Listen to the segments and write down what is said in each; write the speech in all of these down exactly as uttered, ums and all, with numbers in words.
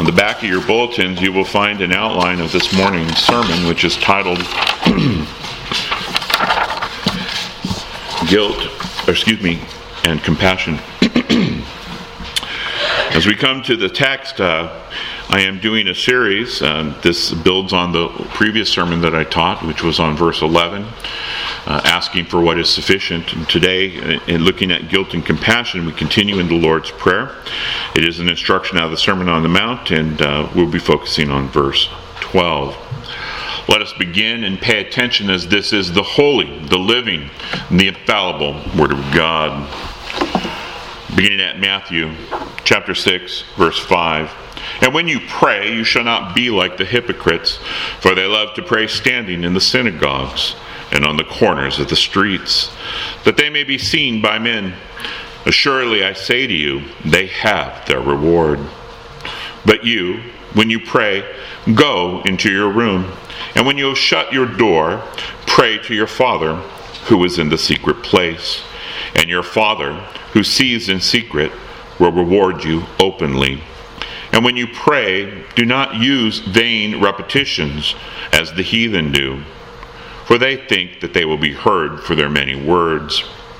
On the back of your bulletins, you will find an outline of this morning's sermon, which is titled Guilt, or excuse me, and Compassion. As we come to the text, uh, I am doing a series. Uh, this builds on the previous sermon that I taught, which was on verse eleven, uh, asking for what is sufficient. And today, in looking at guilt and compassion, we continue in the Lord's Prayer. It is an instruction out of the Sermon on the Mount, and uh, we'll be focusing on verse twelve. Let us begin and pay attention, as this is the holy, the living, and the infallible Word of God. Beginning at Matthew chapter six, verse five. And when you pray, you shall not be like the hypocrites, for they love to pray standing in the synagogues and on the corners of the streets, that they may be seen by men. Assuredly, I say to you, they have their reward. But you, when you pray, go into your room, and when you have shut your door, pray to your Father who is in the secret place. And your Father, who sees in secret, will reward you openly. And when you pray, do not use vain repetitions, as the heathen do, for they think that they will be heard for their many words.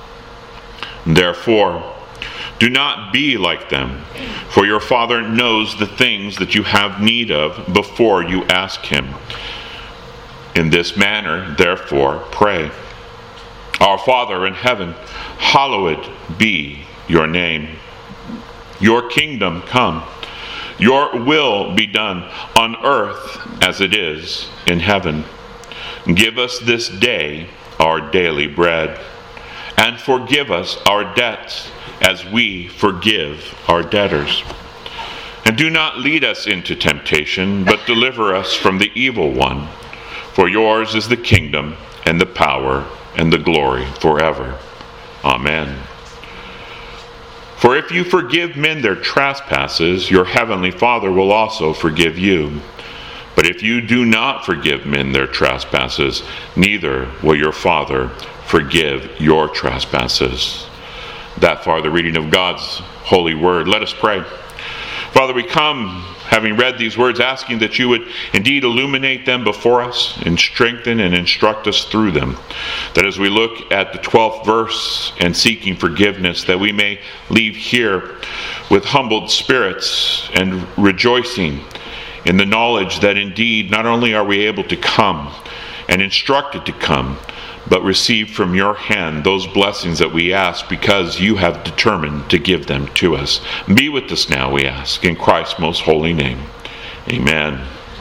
Therefore, do not be like them, for your Father knows the things that you have need of before you ask Him. In this manner, therefore, pray. Our Father in heaven, hallowed be your name. Your kingdom come. Your will be done on earth as it is in heaven. Give us this day our daily bread, and forgive us our debts as we forgive our debtors. And do not lead us into temptation, but deliver us from the evil one. For yours is the kingdom, and the power, and the glory forever. Amen. For if you forgive men their trespasses, your heavenly Father will also forgive you. But if you do not forgive men their trespasses, neither will your Father forgive your trespasses. That far, the reading of God's holy word. Let us pray. Father, we come, having read these words, asking that you would indeed illuminate them before us and strengthen and instruct us through them. That as we look at the twelfth verse and seeking forgiveness, that we may leave here with humbled spirits and rejoicing in the knowledge that indeed not only are we able to come and instructed to come, but receive from your hand those blessings that we ask, because you have determined to give them to us. Be with us now, we ask, in Christ's most holy name. Amen.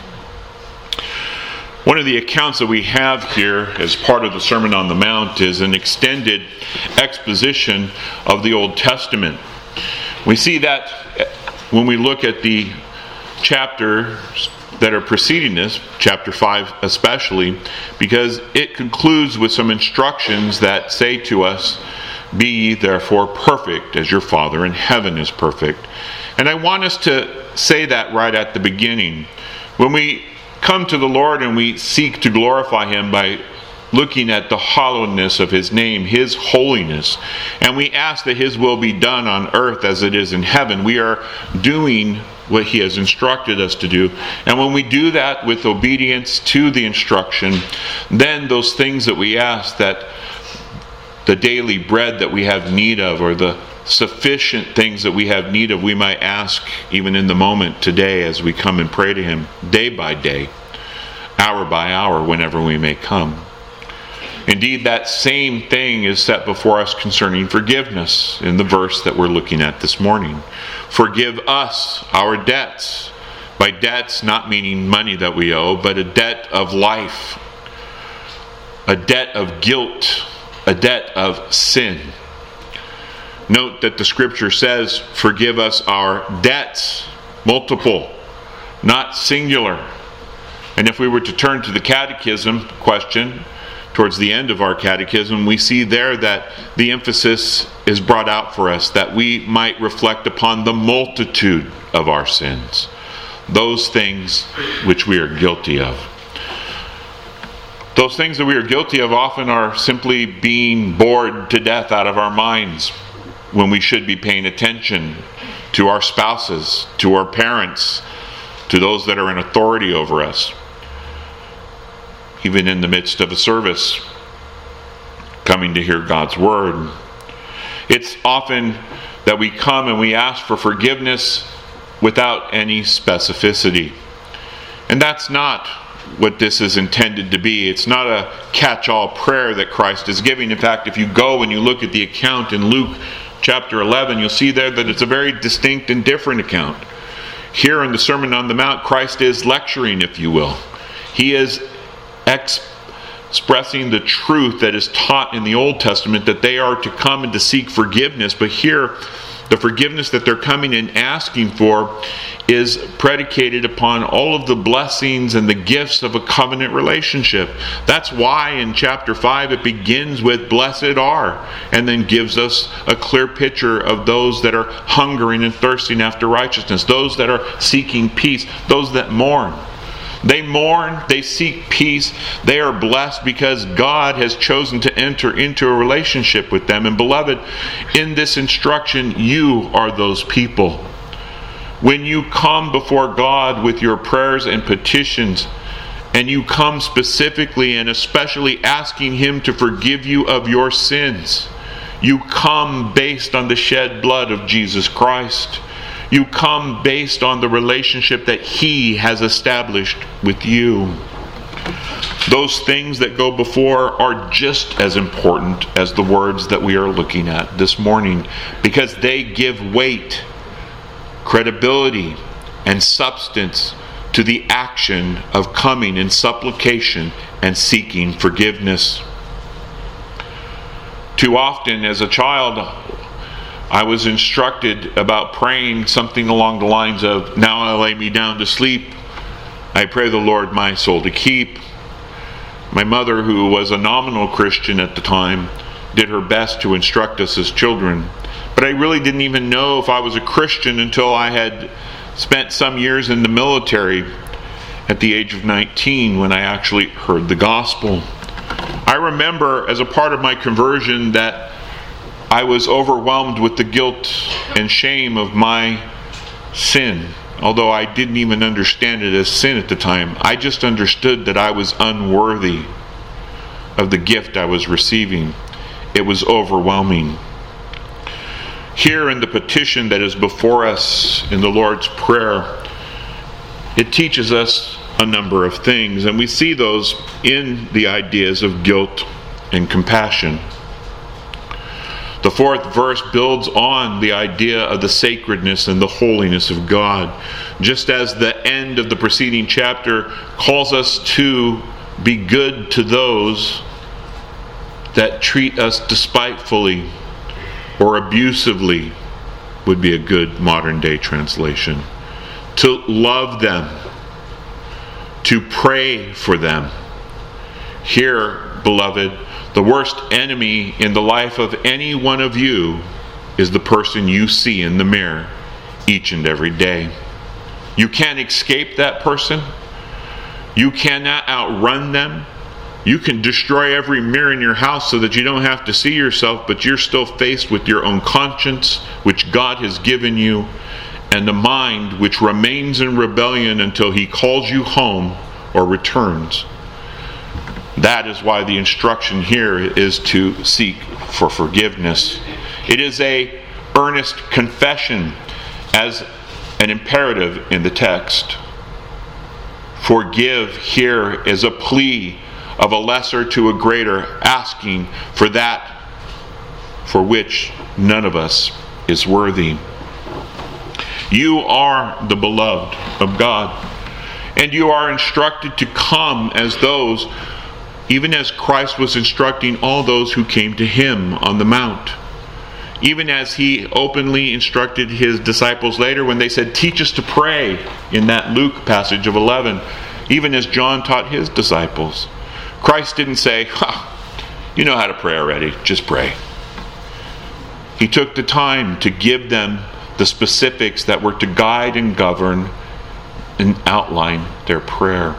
One of the accounts that we have here as part of the Sermon on the Mount is an extended exposition of the Old Testament. We see that when we look at the chapters that are preceding this, chapter five especially, because it concludes with some instructions that say to us, be ye therefore perfect as your Father in heaven is perfect. And I want us to say that right at the beginning. When we come to the Lord and we seek to glorify Him by looking at the hollowness of His name, His holiness, and we ask that His will be done on earth as it is in heaven, we are doing what He has instructed us to do. And when we do that with obedience to the instruction, then those things that we ask, that the daily bread that we have need of, or the sufficient things that we have need of, we might ask even in the moment today as we come and pray to Him, day by day, hour by hour, whenever we may come. Indeed, that same thing is set before us concerning forgiveness in the verse that we're looking at this morning. Forgive us our debts. By debts, not meaning money that we owe, but a debt of life, a debt of guilt, a debt of sin. Note that the Scripture says, forgive us our debts, multiple, not singular. And if we were to turn to the catechism question, towards the end of our catechism, we see there that the emphasis is brought out for us, that we might reflect upon the multitude of our sins, those things which we are guilty of. Those things that we are guilty of often are simply being bored to death out of our minds when we should be paying attention to our spouses, to our parents, to those that are in authority over us, even in the midst of a service, coming to hear God's word. It's often that we come and we ask for forgiveness without any specificity. And that's not what this is intended to be. It's not a catch-all prayer that Christ is giving. In fact, if you go and you look at the account in Luke chapter eleven, you'll see there that it's a very distinct and different account. Here in the Sermon on the Mount, Christ is lecturing, if you will. He is ex- expressing the truth that is taught in the Old Testament, that they are to come and to seek forgiveness. But here, the forgiveness that they're coming and asking for is predicated upon all of the blessings and the gifts of a covenant relationship. That's why in chapter five it begins with "Blessed are," and then gives us a clear picture of those that are hungering and thirsting after righteousness, those that are seeking peace, those that mourn. They mourn, they seek peace, they are blessed because God has chosen to enter into a relationship with them. And beloved, in this instruction, you are those people. When you come before God with your prayers and petitions, and you come specifically and especially asking Him to forgive you of your sins, you come based on the shed blood of Jesus Christ. You come based on the relationship that He has established with you. Those things that go before are just as important as the words that we are looking at this morning, because they give weight, credibility, and substance to the action of coming in supplication and seeking forgiveness. Too often as a child, I was instructed about praying something along the lines of, "Now I lay me down to sleep. I pray the Lord my soul to keep." My mother, who was a nominal Christian at the time, did her best to instruct us as children. But I really didn't even know if I was a Christian until I had spent some years in the military at the age of nineteen, when I actually heard the gospel. I remember as a part of my conversion that I was overwhelmed with the guilt and shame of my sin. Although I didn't even understand it as sin at the time, I just understood that I was unworthy of the gift I was receiving. It was overwhelming. Here in the petition that is before us in the Lord's Prayer, it teaches us a number of things, and we see those in the ideas of guilt and compassion. The fourth verse builds on the idea of the sacredness and the holiness of God, just as the end of the preceding chapter calls us to be good to those that treat us despitefully or abusively, would be a good modern day translation. To love them, to pray for them. Here, beloved, the worst enemy in the life of any one of you is the person you see in the mirror each and every day. You can't escape that person. You cannot outrun them. You can destroy every mirror in your house so that you don't have to see yourself, but you're still faced with your own conscience, which God has given you, and the mind which remains in rebellion until He calls you home or returns. That is why the instruction here is to seek for forgiveness. It is a earnest confession as an imperative in the text. Forgive here is a plea of a lesser to a greater, asking for that for which none of us is worthy. You are the beloved of God, and you are instructed to come as those, even as Christ was instructing all those who came to Him on the Mount. Even as He openly instructed His disciples later when they said, "Teach us to pray," in that Luke passage of eleven, even as John taught his disciples. Christ didn't say, ha, you know how to pray already, just pray. He took the time to give them the specifics that were to guide and govern and outline their prayer.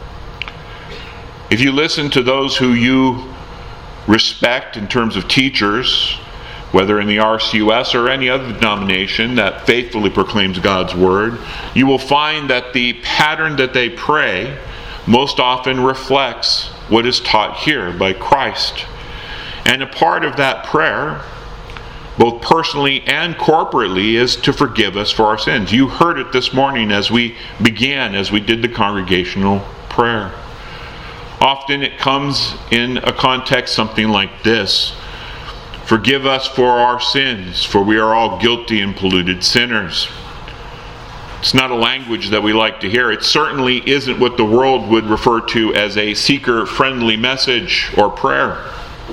If you listen to those who you respect in terms of teachers, whether in the R C U S or any other denomination that faithfully proclaims God's Word, you will find that the pattern that they pray most often reflects what is taught here by Christ. And a part of that prayer, both personally and corporately, is to forgive us for our sins. You heard it this morning as we began, as we did the congregational prayer. Often it comes in a context something like this: forgive us for our sins, for we are all guilty and polluted sinners. It's not a language that we like to hear. It certainly isn't what the world would refer to as a seeker-friendly message or prayer.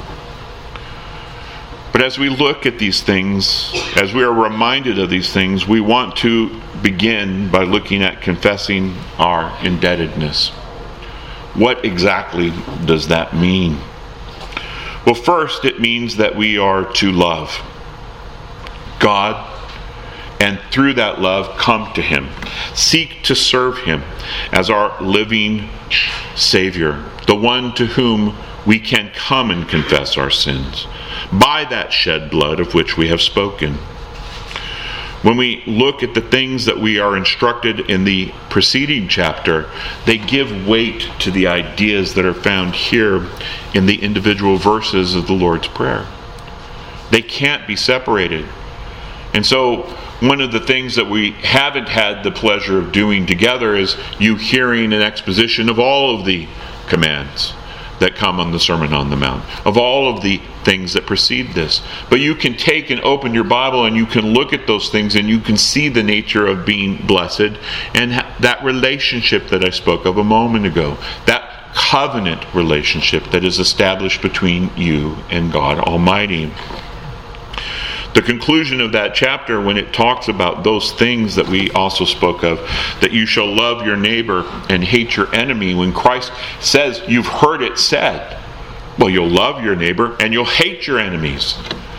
But as we look at these things, as we are reminded of these things, we want to begin by looking at confessing our indebtedness. What exactly does that mean? Well, first, it means that we are to love God, and through that love come to Him. Seek to serve Him as our living Savior, the one to whom we can come and confess our sins by that shed blood of which we have spoken. When we look at the things that we are instructed in the preceding chapter, they give weight to the ideas that are found here in the individual verses of the Lord's Prayer. They can't be separated. And so, one of the things that we haven't had the pleasure of doing together is you hearing an exposition of all of the commands that come on the Sermon on the Mount, of all of the things that precede this. But you can take and open your Bible and you can look at those things and you can see the nature of being blessed and that relationship that I spoke of a moment ago, that covenant relationship that is established between you and God Almighty. The conclusion of that chapter, when it talks about those things that we also spoke of, that you shall love your neighbor and hate your enemy, when Christ says, you've heard it said, well, you'll love your neighbor and you'll hate your enemies.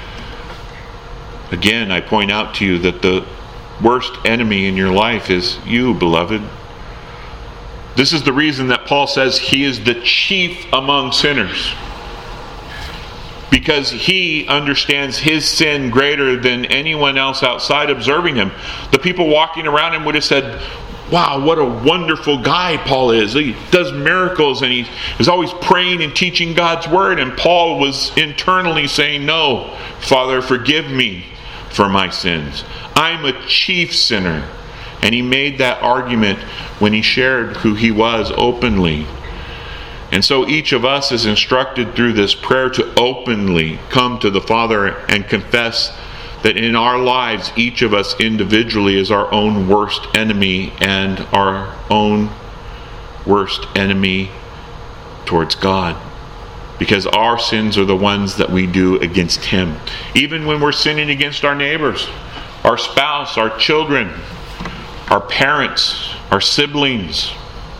Again, I point out to you that the worst enemy in your life is you, beloved. This is the reason that Paul says he is the chief among sinners. Because he understands his sin greater than anyone else outside observing him. The people walking around him would have said, wow, what a wonderful guy Paul is. He does miracles and he is always praying and teaching God's word. And Paul was internally saying, no, Father, forgive me for my sins. I'm a chief sinner. And he made that argument when he shared who he was openly. And so each of us is instructed through this prayer to openly come to the Father and confess that in our lives, each of us individually is our own worst enemy and our own worst enemy towards God. Because our sins are the ones that we do against Him. Even when we're sinning against our neighbors, our spouse, our children, our parents, our siblings,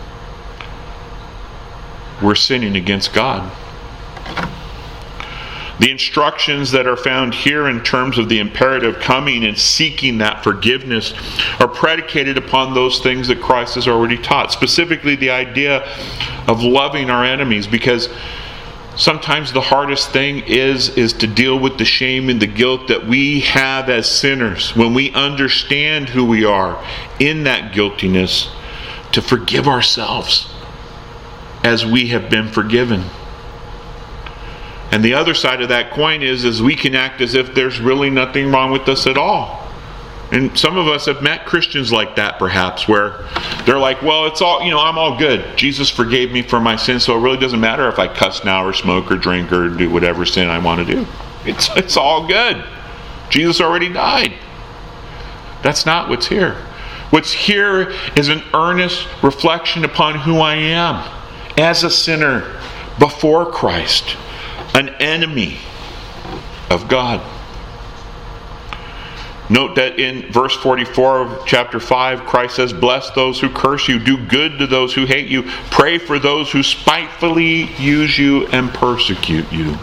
we're sinning against God. The instructions that are found here in terms of the imperative coming and seeking that forgiveness are predicated upon those things that Christ has already taught. Specifically the idea of loving our enemies, because sometimes the hardest thing is, is to deal with the shame and the guilt that we have as sinners. When we understand who we are in that guiltiness, to forgive ourselves as we have been forgiven. And the other side of that coin is, is we can act as if there's really nothing wrong with us at all. And some of us have met Christians like that, perhaps, where they're like, well, it's all, you know, I'm all good. Jesus forgave me for my sins, so it really doesn't matter if I cuss now or smoke or drink or do whatever sin I want to do. It's, it's all good. Jesus already died. That's not what's here. What's here is an earnest reflection upon who I am as a sinner before Christ, an enemy of God. Note that in verse forty-four of chapter five, Christ says, bless those who curse you, do good to those who hate you, pray for those who spitefully use you and persecute you.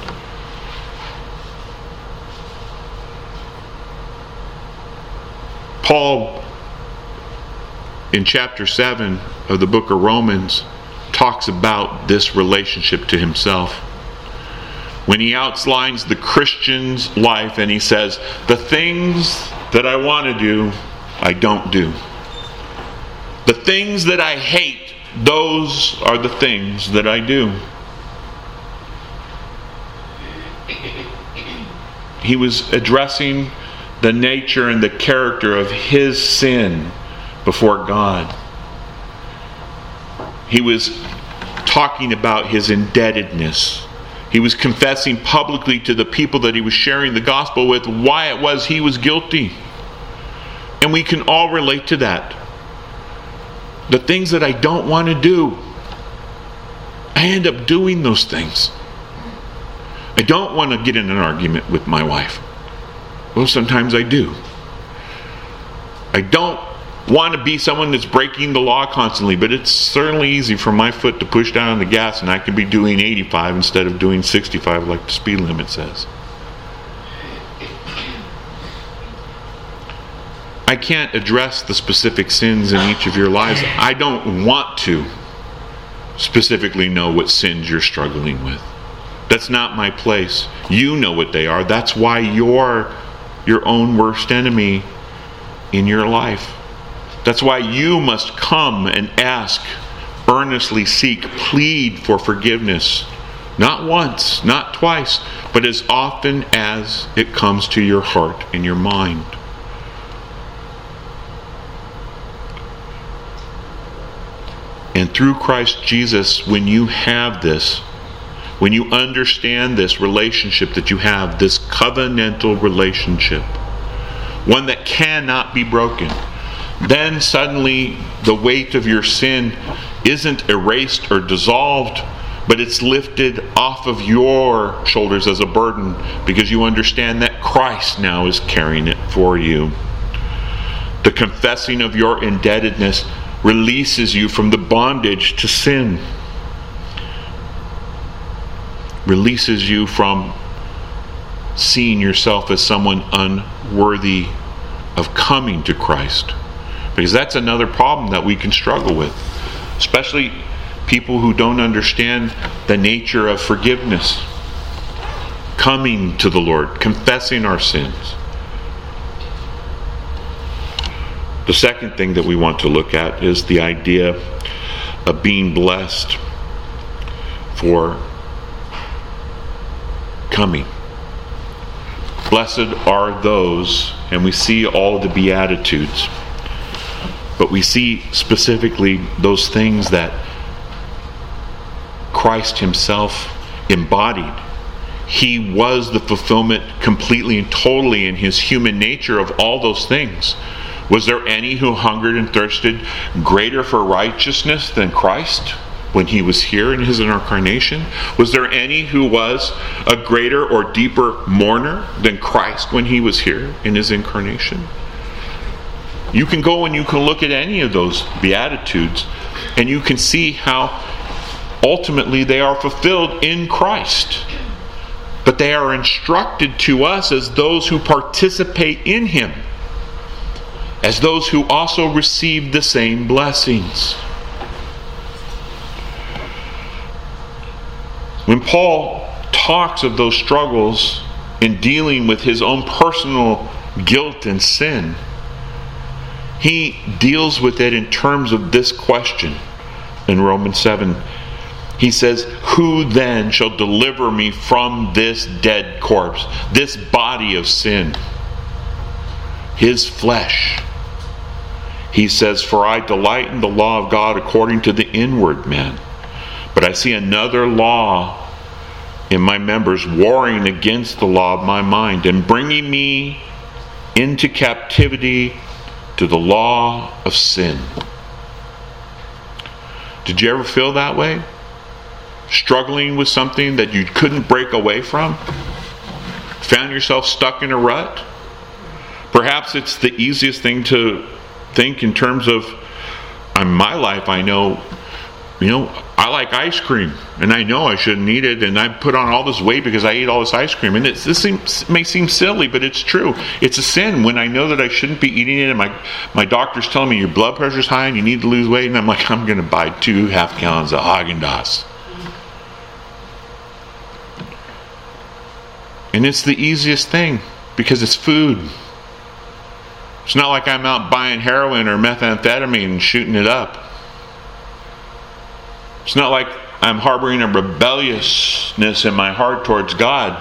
Paul, in chapter seven of the book of Romans, talks about this relationship to himself. when he outlines the Christian's life and he says, the things that I want to do, I don't do. The things that I hate, those are the things that I do. He was addressing the nature and the character of his sin before God. He was talking about his indebtedness. He was confessing publicly to the people that he was sharing the gospel with why it was he was guilty. And we can all relate to that. The things that I don't want to do, I end up doing those things. I don't want to get in an argument with my wife. Well, sometimes I do. I don't want to be someone that's breaking the law constantly, but it's certainly easy for my foot to push down on the gas and I can be doing eighty-five instead of doing sixty-five like the speed limit says. I can't address the specific sins in each of your lives. I don't want to specifically know what sins you're struggling with. That's not my place. You know what they are. That's why you're your own worst enemy in your life. That's why you must come and ask, earnestly seek, plead for forgiveness. Not once, not twice, but as often as it comes to your heart and your mind. And through Christ Jesus, when you have this, when you understand this relationship that you have, this covenantal relationship, one that cannot be broken, then suddenly the weight of your sin isn't erased or dissolved, but it's lifted off of your shoulders as a burden because you understand that Christ now is carrying it for you. The confessing of your indebtedness releases you from the bondage to sin. Releases you from seeing yourself as someone unworthy of coming to Christ. Because that's another problem that we can struggle with. Especially people who don't understand the nature of forgiveness. Coming to the Lord, confessing our sins. The second thing that we want to look at is the idea of being blessed for coming. Blessed are those, and we see all the Beatitudes, but we see specifically those things that Christ himself embodied. He was the fulfillment completely and totally in his human nature of all those things. Was there any who hungered and thirsted greater for righteousness than Christ when he was here in his incarnation? Was there any who was a greater or deeper mourner than Christ when he was here in his incarnation? You can go and you can look at any of those Beatitudes and you can see how ultimately they are fulfilled in Christ. But they are instructed to us as those who participate in him, as those who also receive the same blessings. When Paul talks of those struggles in dealing with his own personal guilt and sin, he deals with it in terms of this question in Romans seven. He says, "Who then shall deliver me from this dead corpse, this body of sin, his flesh?" He says, "For I delight in the law of God according to the inward man. But I see another law in my members, warring against the law of my mind, and bringing me into captivity to the law of sin." Did you ever feel that way? Struggling with something that you couldn't break away from? Found yourself stuck in a rut? Perhaps it's the easiest thing to think in terms of, in my life, I know, you know, I like ice cream, and I know I shouldn't eat it, and I put on all this weight because I ate all this ice cream. And it's, this seems, may seem silly, but it's true. It's a sin when I know that I shouldn't be eating it, and my, my doctor's telling me your blood pressure's high and you need to lose weight, and I'm like, I'm going to buy two half gallons of Haagen-Dazs. And it's the easiest thing because it's food. It's not like I'm out buying heroin or methamphetamine and shooting it up. It's not like I'm harboring a rebelliousness in my heart towards God.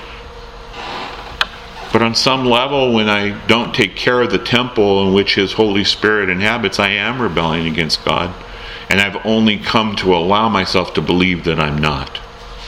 But on some level, when I don't take care of the temple in which His Holy Spirit inhabits, I am rebelling against God. And I've only come to allow myself to believe that I'm not.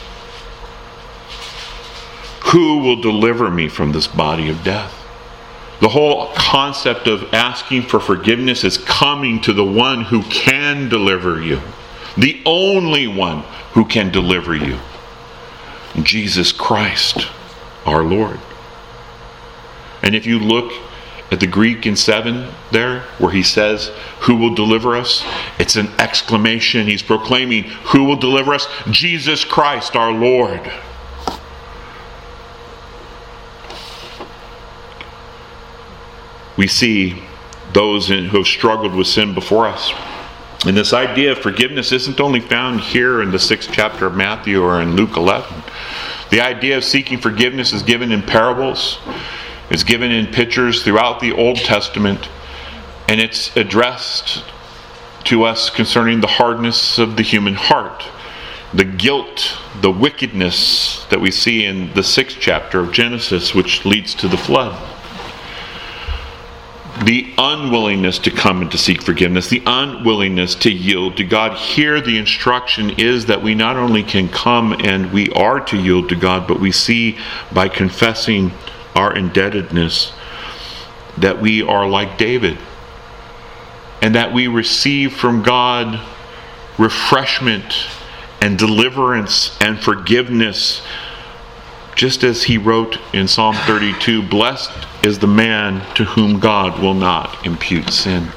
Who will deliver me from this body of death? The whole concept of asking for forgiveness is coming to the one who can deliver you. The only one who can deliver you. Jesus Christ, our Lord. And if you look at the Greek in seven there, where he says, who will deliver us? It's an exclamation. He's proclaiming, who will deliver us? Jesus Christ, our Lord. We see those who have struggled with sin before us. And this idea of forgiveness isn't only found here in the sixth chapter of Matthew or in Luke eleven. The idea of seeking forgiveness is given in parables. It's given in pictures throughout the Old Testament. And it's addressed to us concerning the hardness of the human heart. The guilt, the wickedness that we see in the sixth chapter of Genesis, which leads to the flood. The unwillingness to come and to seek forgiveness, the unwillingness to yield to God. Here the instruction is that we not only can come and we are to yield to God, but we see by confessing our indebtedness that we are like David. And that we receive from God refreshment and deliverance and forgiveness. Just as he wrote in Psalm thirty-two, blessed is the man to whom God will not impute sin.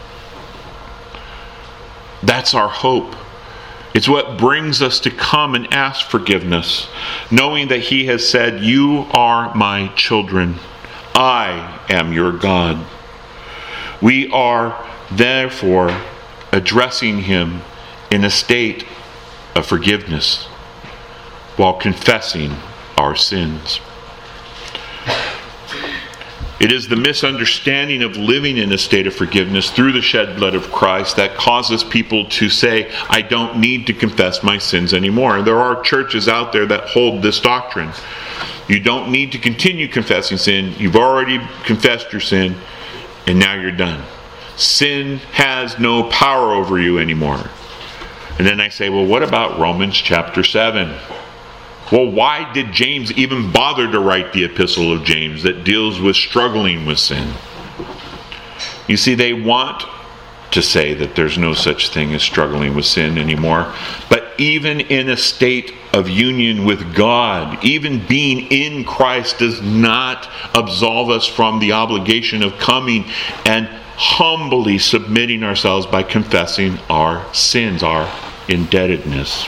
That's our hope. It's what brings us to come and ask forgiveness, knowing that He has said, you are my children. I am your God. We are therefore addressing Him in a state of forgiveness while confessing our sins. It is the misunderstanding of living in a state of forgiveness through the shed blood of Christ that causes people to say, I don't need to confess my sins anymore. And there are churches out there that hold this doctrine. You don't need to continue confessing sin. You've already confessed your sin, and now you're done. Sin has no power over you anymore. And then I say, well, what about Romans chapter seven? Well, why did James even bother to write the epistle of James that deals with struggling with sin? You see, they want to say that there's no such thing as struggling with sin anymore. But even in a state of union with God, even being in Christ does not absolve us from the obligation of coming and humbly submitting ourselves by confessing our sins, our indebtedness.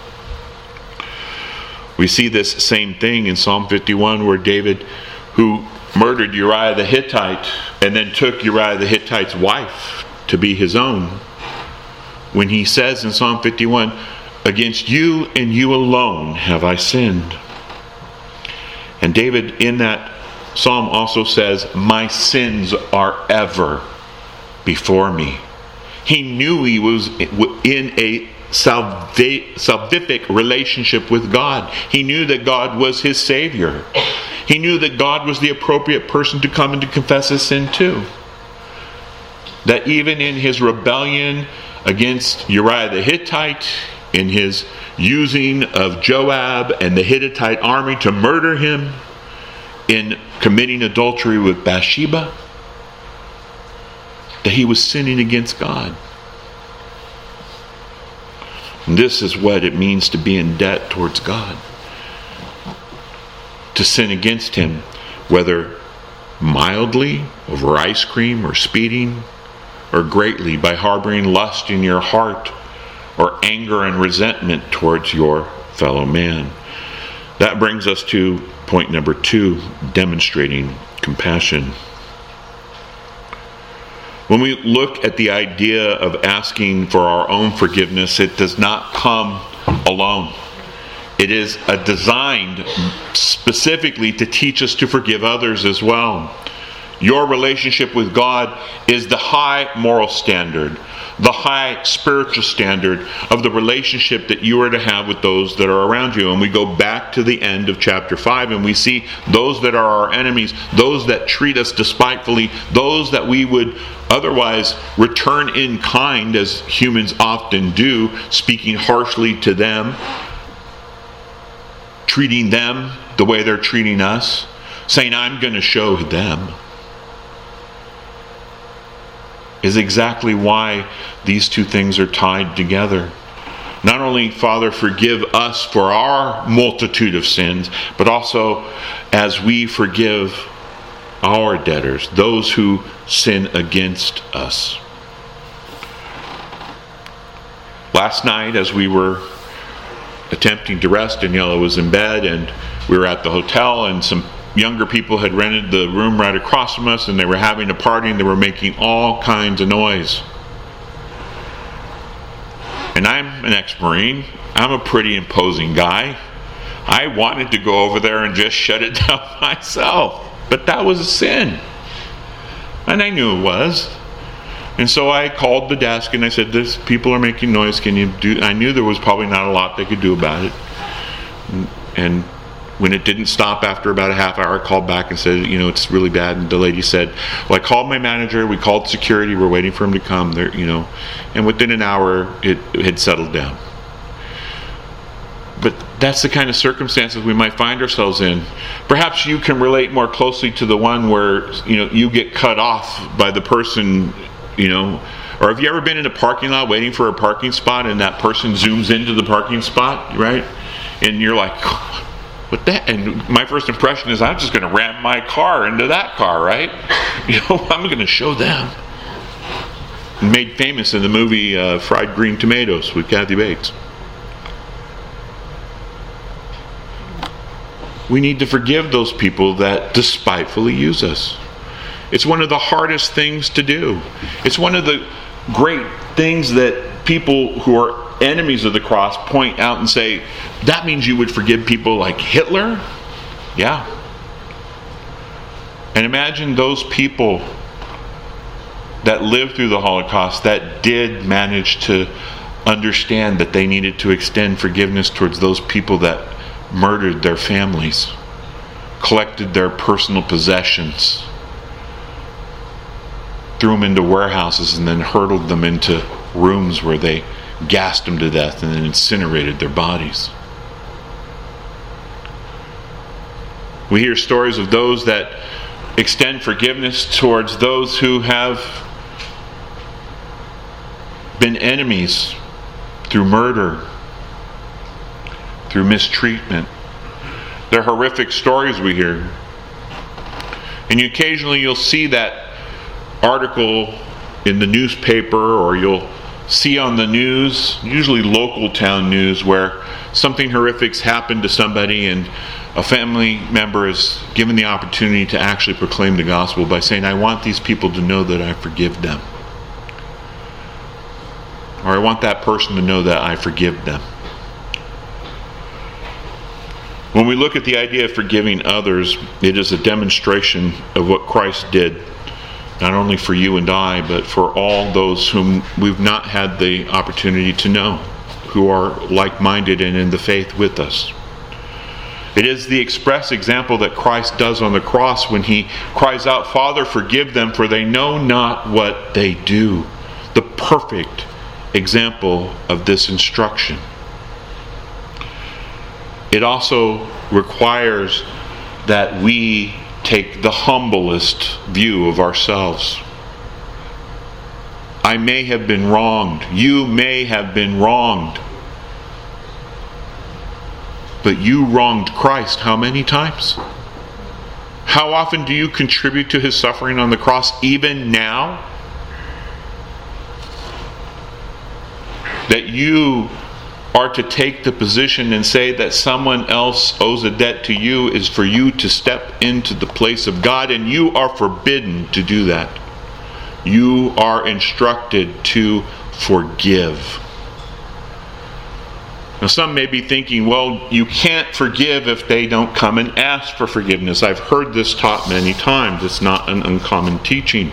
We see this same thing in Psalm fifty-one, where David, who murdered Uriah the Hittite and then took Uriah the Hittite's wife to be his own, when he says in Psalm fifty-one, against you and you alone have I sinned. And David in that psalm also says, my sins are ever before me. He knew he was in a salvific relationship with God. He knew that God was his Savior. He knew that God was the appropriate person to come and to confess his sin to. That even in his rebellion against Uriah the Hittite, in his using of Joab and the Hittite army to murder him, in committing adultery with Bathsheba, that he was sinning against God. And this is what it means to be in debt towards God. To sin against Him, whether mildly over ice cream or speeding, or greatly by harboring lust in your heart, or anger and resentment towards your fellow man. That brings us to point number two, demonstrating compassion. When we look at the idea of asking for our own forgiveness, it does not come alone. It is a designed specifically to teach us to forgive others as well. Your relationship with God is the high moral standard, the high spiritual standard of the relationship that you are to have with those that are around you. And we go back to the end of chapter five and we see those that are our enemies, those that treat us despitefully, those that we would otherwise return in kind, as humans often do, speaking harshly to them, treating them the way they're treating us, saying, I'm going to show them, is exactly why these two things are tied together. Not only, Father, forgive us for our multitude of sins, but also as we forgive our debtors, those who sin against us. Last night, as we were attempting to rest, Daniela was in bed, and we were at the hotel, and some younger people had rented the room right across from us, and they were having a party, and they were making all kinds of noise. And I'm an ex-Marine. I'm a pretty imposing guy. I wanted to go over there and just shut it down myself, but that was a sin. And I knew it was. And so I called the desk and I said, "This people are making noise. Can you do?" I knew there was probably not a lot they could do about it. And, and when it didn't stop after about a half hour, I called back and said, you know, it's really bad. And the lady said, well, I called my manager, we called security, we're waiting for him to come there, you know. And within an hour, it, it had settled down. But that's the kind of circumstances we might find ourselves in. Perhaps you can relate more closely to the one where, you know, you get cut off by the person, you know. Or have you ever been in a parking lot waiting for a parking spot and that person zooms into the parking spot, right? And you're like, what that? And my first impression is, I'm just going to ram my car into that car, right? You know, I'm going to show them. Made famous in the movie uh, Fried Green Tomatoes with Kathy Bates. We need to forgive those people that despitefully use us. It's one of the hardest things to do. It's one of the great things that people who are enemies of the cross point out and say, that means you would forgive people like Hitler? Yeah. And imagine those people that lived through the Holocaust that did manage to understand that they needed to extend forgiveness towards those people that murdered their families, collected their personal possessions, threw them into warehouses, and then hurtled them into rooms where they gassed them to death and then incinerated their bodies. We hear stories of those that extend forgiveness towards those who have been enemies through murder, through mistreatment. They're horrific stories we hear. And you, occasionally you'll see that article in the newspaper, or you'll see on the news, usually local town news, where something horrific's happened to somebody and a family member is given the opportunity to actually proclaim the gospel by saying, I want these people to know that I forgive them. Or I want that person to know that I forgive them. When we look at the idea of forgiving others, it is a demonstration of what Christ did, not only for you and I, but for all those whom we've not had the opportunity to know, who are like-minded and in the faith with us. It is the express example that Christ does on the cross when he cries out, Father, forgive them, for they know not what they do. The perfect example of this instruction. It also requires that we take the humblest view of ourselves. I may have been wronged. You may have been wronged. But you wronged Christ how many times? How often do you contribute to his suffering on the cross, even now? That you are to take the position and say that someone else owes a debt to you is for you to step into the place of God, and you are forbidden to do that. You are instructed to forgive. Now, some may be thinking, well, you can't forgive if they don't come and ask for forgiveness. I've heard this taught many times. It's not an uncommon teaching.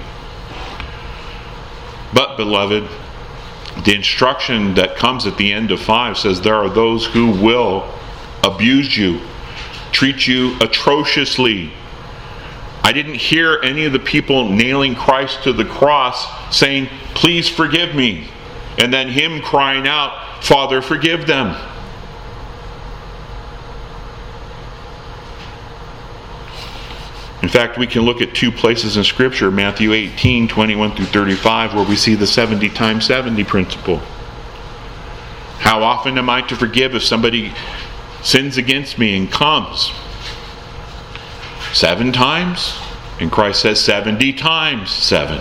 But, beloved, the instruction that comes at the end of five says there are those who will abuse you, treat you atrociously. I didn't hear any of the people nailing Christ to the cross saying, please forgive me. And then him crying out, Father, forgive them. In fact, we can look at two places in Scripture, Matthew eighteen, twenty-one through thirty-five, where we see the seventy times seventy principle. How often am I to forgive if somebody sins against me and comes? Seven times? And Christ says seventy times seven.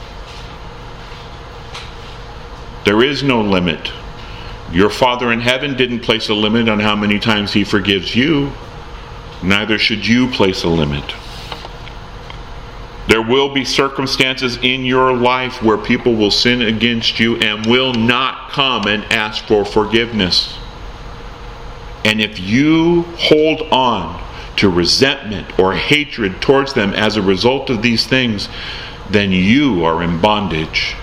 There is no limit. Your Father in heaven didn't place a limit on how many times He forgives you. Neither should you place a limit. There will be circumstances in your life where people will sin against you and will not come and ask for forgiveness. And if you hold on to resentment or hatred towards them as a result of these things, then you are in bondage.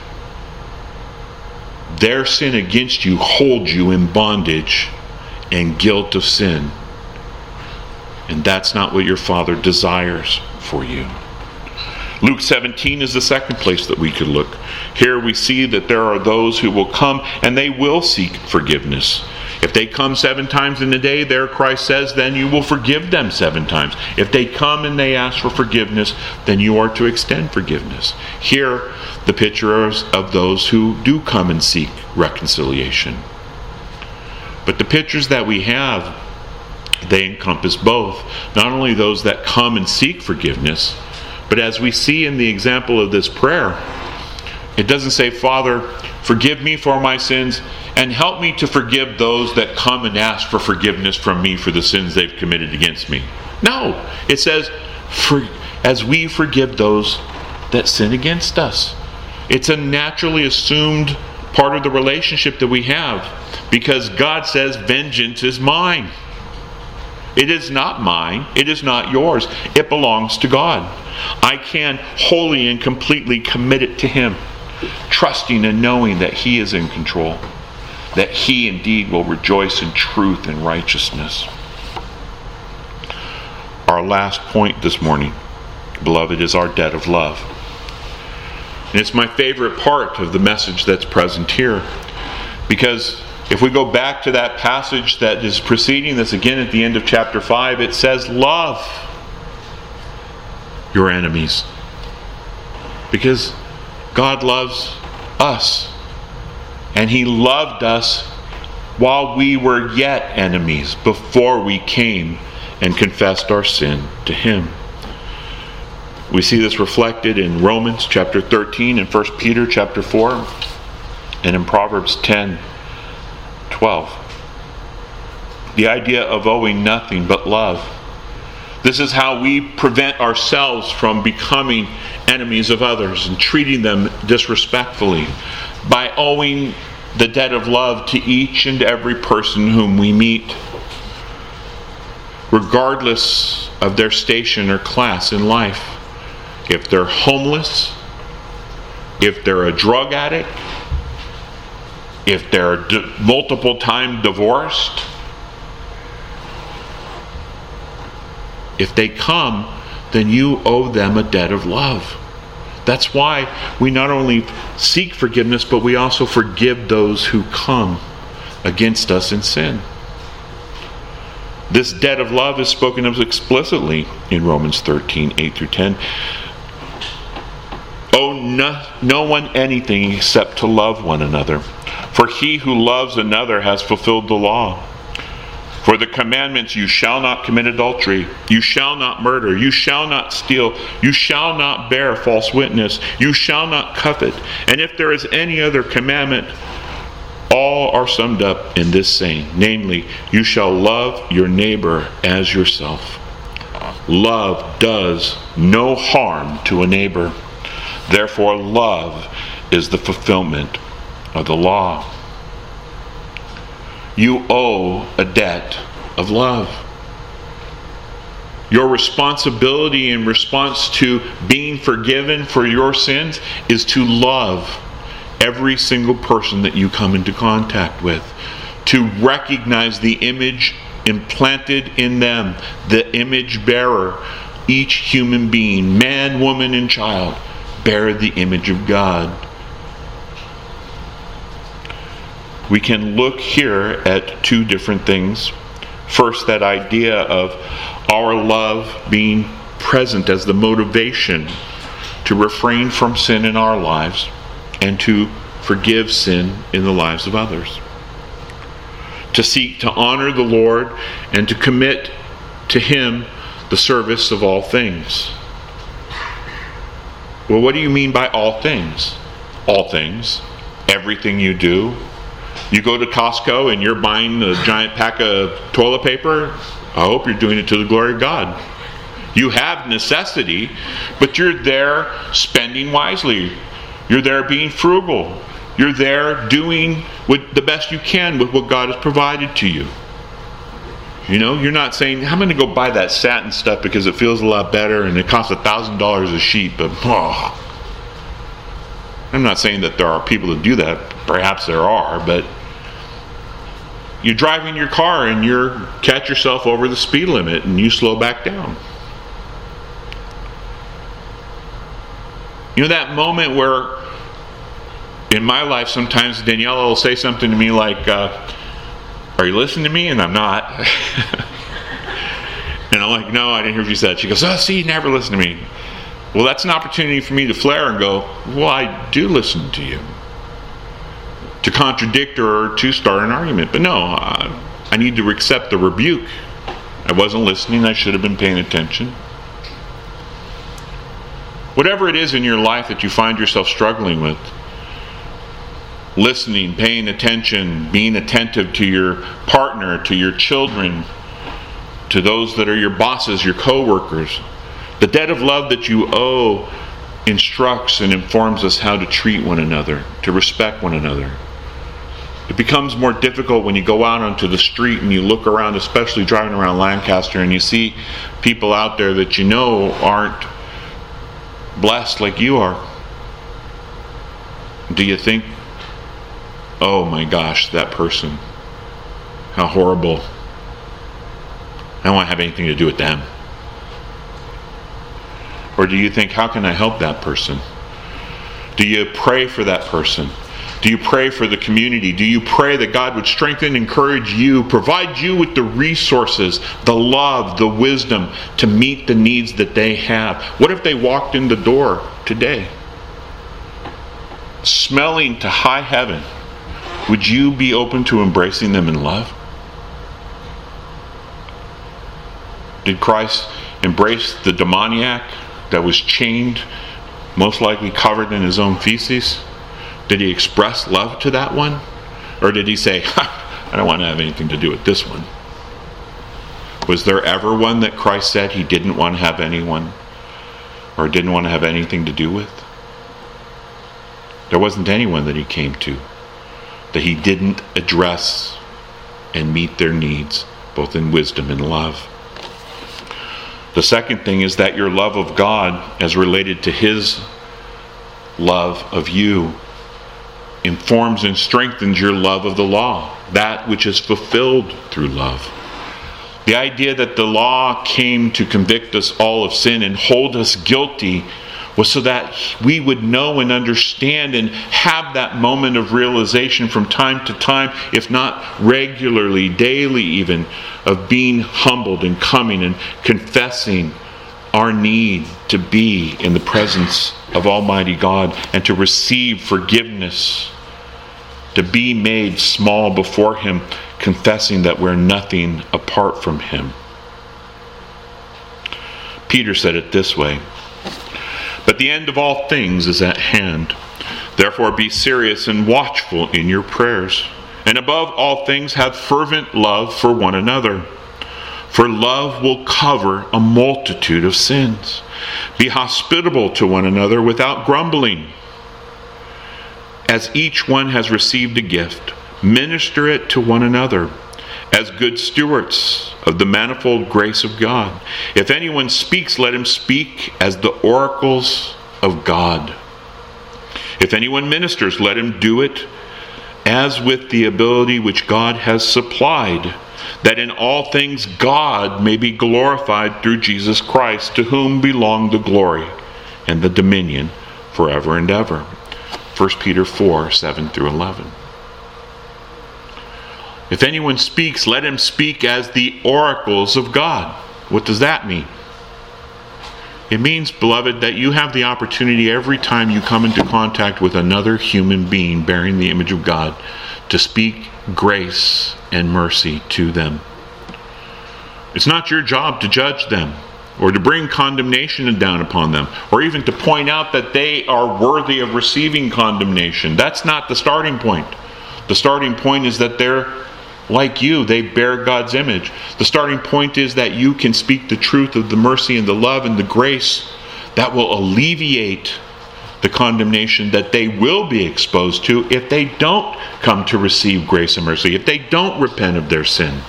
Their sin against you holds you in bondage and guilt of sin. And that's not what your Father desires for you. Luke seventeen is the second place that we could look. Here we see that there are those who will come and they will seek forgiveness. If they come seven times in a day, there Christ says, then you will forgive them seven times. If they come and they ask for forgiveness, then you are to extend forgiveness. Here, the picture is of those who do come and seek reconciliation. But the pictures that we have, they encompass both. Not only those that come and seek forgiveness, but as we see in the example of this prayer, it doesn't say, Father, forgive me for my sins and help me to forgive those that come and ask for forgiveness from me for the sins they've committed against me. No, it says, for, as we forgive those that sin against us. It's a naturally assumed part of the relationship that we have because God says, vengeance is mine. It is not mine. It is not yours. It belongs to God. I can wholly and completely commit it to Him, trusting and knowing that He is in control, that He indeed will rejoice in truth and righteousness. Our last point this morning, beloved, is our debt of love. And it's my favorite part of the message that's present here, because if we go back to that passage that is preceding this again at the end of chapter five, it says, love your enemies. Because God loves us. And He loved us while we were yet enemies, before we came and confessed our sin to Him. We see this reflected in Romans chapter thirteen, and First Peter chapter four, and in Proverbs ten, twelve. The idea of owing nothing but love. This is how we prevent ourselves from becoming enemies of others and treating them disrespectfully, by owing the debt of love to each and every person whom we meet, regardless of their station or class in life. If they're homeless, if they're a drug addict, if they're d- multiple time divorced, if they come, then you owe them a debt of love. That's why we not only seek forgiveness, but we also forgive those who come against us in sin. This debt of love is spoken of explicitly in Romans thirteen, eight through ten. Owe no, no one anything except to love one another. For he who loves another has fulfilled the law. For the commandments, you shall not commit adultery, you shall not murder, you shall not steal, you shall not bear false witness, you shall not covet. And if there is any other commandment, all are summed up in this saying, namely, you shall love your neighbor as yourself. Love does no harm to a neighbor. Therefore, love is the fulfillment of the law. you owe a debt of love. Your responsibility in response to being forgiven for your sins is to love every single person that you come into contact with, to recognize the image implanted in them, the image bearer. Each human being, man, woman, and child, bear the image of God. We can look here at two different things. First, that idea of our love being present as the motivation to refrain from sin in our lives and to forgive sin in the lives of others. To seek to honor the Lord and to commit to Him the service of all things. Well, what do you mean by all things? All things. Everything you do. You go to Costco and you're buying a giant pack of toilet paper. I hope you're doing it to the glory of God. You have necessity, but you're there spending wisely. You're there being frugal. You're there doing what, the best you can with what God has provided to you. You know, you're not saying, I'm going to go buy that satin stuff because it feels a lot better and it costs a thousand dollars a sheet, but oh. I'm not saying that there are people that do that. Perhaps there are, but you're driving your car and you catch yourself over the speed limit and you slow back down. You know that moment where in my life sometimes Daniela will say something to me like, uh, are you listening to me? And I'm not. And I'm like, no, I didn't hear what you said. She goes, oh, see, you never listen to me. Well, that's an opportunity for me to flare and go, well, I do listen to you. To contradict or to start an argument. But no, uh, I need to accept the rebuke. I wasn't listening. I should have been paying attention. Whatever it is in your life that you find yourself struggling with, listening, paying attention, being attentive to your partner, to your children, to those that are your bosses, your co-workers. The debt of love that you owe instructs and informs us how to treat one another, to respect one another. It becomes more difficult when you go out onto the street and you look around, especially driving around Lancaster, and you see people out there that you know aren't blessed like you are. Do you think, oh my gosh, that person, how horrible. I don't want to have anything to do with them. Or do you think, how can I help that person? Do you pray for that person? Do you pray for the community? Do you pray that God would strengthen, encourage you, provide you with the resources, the love, the wisdom to meet the needs that they have? What if they walked in the door today, smelling to high heaven? Would you be open to embracing them in love? Did Christ embrace the demoniac that was chained, most likely covered in his own feces? Did he express love to that one? Or did he say, I don't want to have anything to do with this one? Was there ever one that Christ said he didn't want to have anyone or didn't want to have anything to do with? There wasn't anyone that he came to that he didn't address and meet their needs, both in wisdom and love. The second thing is that your love of God, as related to His love of you, informs and strengthens your love of the law, that which is fulfilled through love. The idea that the law came to convict us all of sin and hold us guilty was so that we would know and understand and have that moment of realization from time to time, if not regularly, daily even, of being humbled and coming and confessing our need to be in the presence of Almighty God and to receive forgiveness, to be made small before Him, confessing that we're nothing apart from Him. Peter said it this way, but the end of all things is at hand. Therefore be serious and watchful in your prayers. And above all things have fervent love for one another. For love will cover a multitude of sins. Be hospitable to one another without grumbling. As each one has received a gift, minister it to one another as good stewards of the manifold grace of God. If anyone speaks, let him speak as the oracles of God. If anyone ministers, let him do it as with the ability which God has supplied, that in all things God may be glorified through Jesus Christ, to whom belong the glory and the dominion forever and ever. First Peter four, seven through eleven. If anyone speaks, let him speak as the oracles of God. What does that mean? It means, beloved, that you have the opportunity every time you come into contact with another human being bearing the image of God to speak grace and mercy to them. It's not your job to judge them or to bring condemnation down upon them or even to point out that they are worthy of receiving condemnation. That's not the starting point. The starting point is that they're like you, they bear God's image. The starting point is that you can speak the truth of the mercy and the love and the grace that will alleviate the condemnation that they will be exposed to if they don't come to receive grace and mercy, if they don't repent of their sins.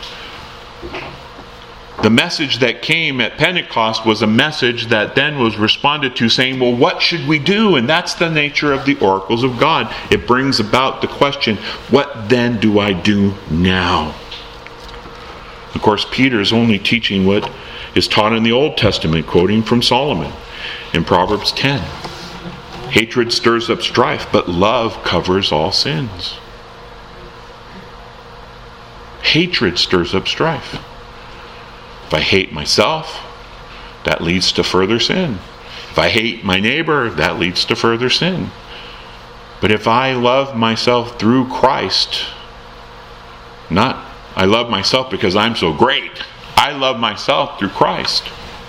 The message that came at Pentecost was a message that then was responded to saying, well, what should we do? And that's the nature of the oracles of God. It brings about the question, what then do I do now? Of course, Peter is only teaching what is taught in the Old Testament, quoting from Solomon in Proverbs ten. Hatred stirs up strife, but love covers all sins. Hatred stirs up strife. If I hate myself, that leads to further sin. If I hate my neighbor, that leads to further sin. But if I love myself through Christ, not I love myself because I'm so great. I love myself through Christ.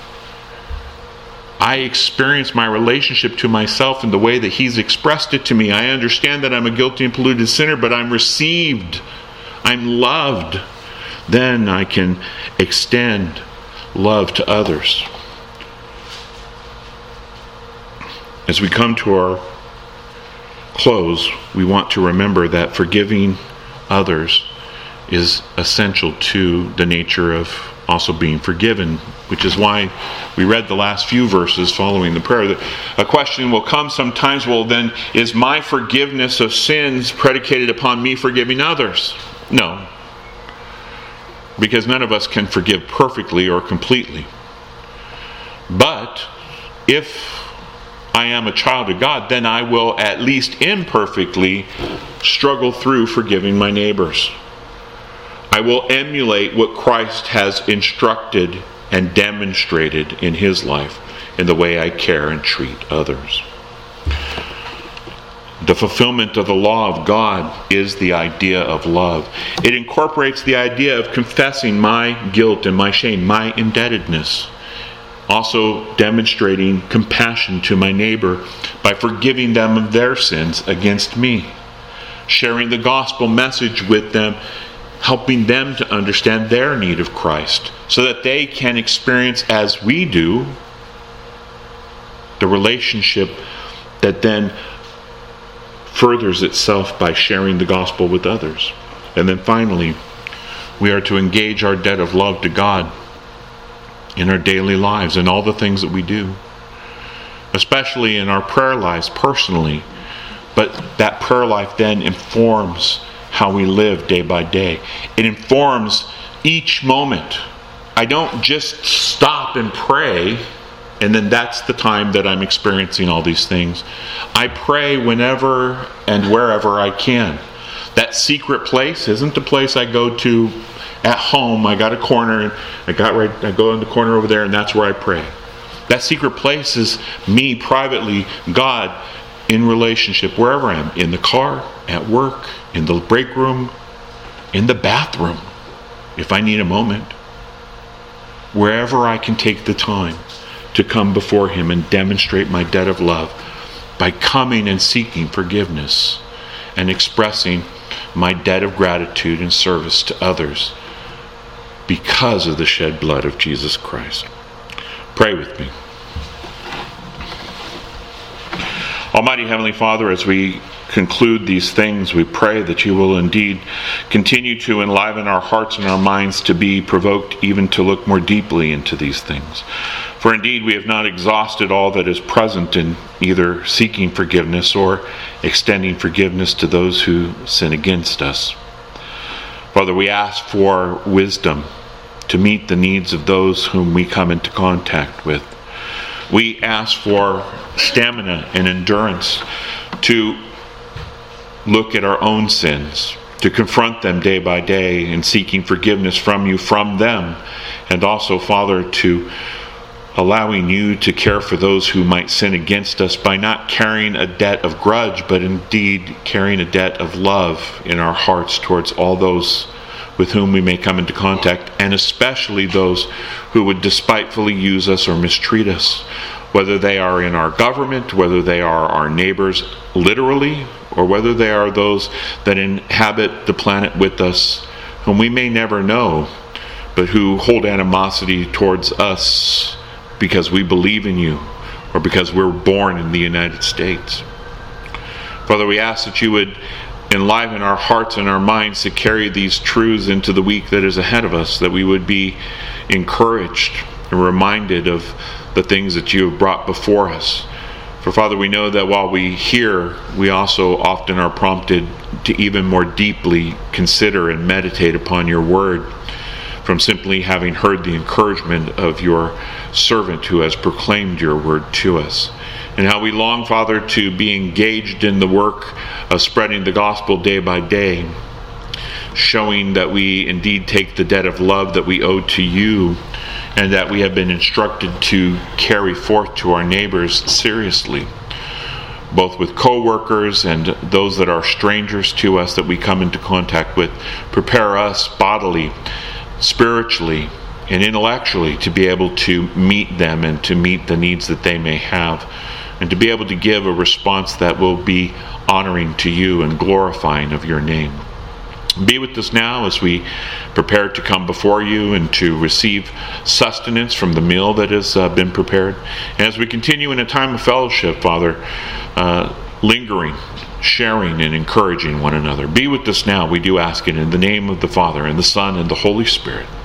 I experience my relationship to myself in the way that He's expressed it to me. I understand that I'm a guilty and polluted sinner, but I'm received. I'm loved. Then I can extend love to others. As we come to our close, we want to remember that forgiving others is essential to the nature of also being forgiven, which is why we read the last few verses following the prayer. A question will come sometimes, well then, is my forgiveness of sins predicated upon me forgiving others? No. Because none of us can forgive perfectly or completely. But if I am a child of God, then I will at least imperfectly struggle through forgiving my neighbors. I will emulate what Christ has instructed and demonstrated in His life in the way I care and treat others. The fulfillment of the law of God is the idea of love. It incorporates the idea of confessing my guilt and my shame, my indebtedness. Also demonstrating compassion to my neighbor by forgiving them of their sins against me. Sharing the gospel message with them, helping them to understand their need of Christ so that they can experience, as we do, the relationship that then furthers itself by sharing the gospel with others. And then finally, we are to engage our debt of love to God in our daily lives and all the things that we do, especially in our prayer lives personally. But that prayer life then informs how we live day by day. It informs each moment. I don't just stop and pray and then that's the time that I'm experiencing all these things. I pray whenever and wherever I can. That secret place isn't the place I go to at home. I got a corner, and I got right. I go in the corner over there, and that's where I pray. That secret place is me privately, God, in relationship wherever I am, in the car, at work, in the break room, in the bathroom, if I need a moment. Wherever I can take the time to come before Him and demonstrate my debt of love by coming and seeking forgiveness and expressing my debt of gratitude and service to others because of the shed blood of Jesus Christ. Pray with me. Almighty Heavenly Father, as we conclude these things, we pray that you will indeed continue to enliven our hearts and our minds to be provoked even to look more deeply into these things. For indeed we have not exhausted all that is present in either seeking forgiveness or extending forgiveness to those who sin against us. Father, we ask for wisdom to meet the needs of those whom we come into contact with. We ask for stamina and endurance to look at our own sins, to confront them day by day in seeking forgiveness from you, from them, and also, Father, to allowing you to care for those who might sin against us by not carrying a debt of grudge, but indeed carrying a debt of love in our hearts towards all those with whom we may come into contact, and especially those who would despitefully use us or mistreat us, whether they are in our government, whether they are our neighbors literally, or whether they are those that inhabit the planet with us, whom we may never know, but who hold animosity towards us because we believe in you, or because we're born in the United States. Father, we ask that you would enliven our hearts and our minds to carry these truths into the week that is ahead of us, that we would be encouraged and reminded of the things that you have brought before us. For Father, we know that while we hear, we also often are prompted to even more deeply consider and meditate upon your word, from simply having heard the encouragement of your servant who has proclaimed your word to us. And how we long, Father, to be engaged in the work of spreading the gospel day by day, showing that we indeed take the debt of love that we owe to you, and that we have been instructed to carry forth to our neighbors seriously, both with co-workers and those that are strangers to us that we come into contact with. Prepare us bodily, spiritually, and intellectually to be able to meet them and to meet the needs that they may have, and to be able to give a response that will be honoring to you and glorifying of your name. Be with us now as we prepare to come before you and to receive sustenance from the meal that has uh, been prepared. And as we continue in a time of fellowship, Father, uh, lingering, sharing, and encouraging one another. Be with us now, we do ask it in the name of the Father, and the Son, and the Holy Spirit.